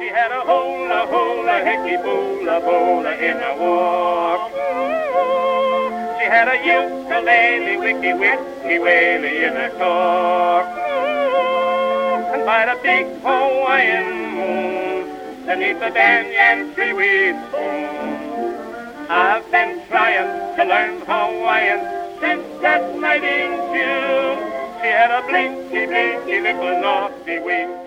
She had a hula, hula, hickey, boola, boola in a walk. She had a ukulele, wicky, wicky, waily in a talk. And by the big Hawaiian moon, beneath the banyan tree we spoon, I've been trying to learn Hawaiian since that night in June. She had a blinky, blinky, little naughty wink.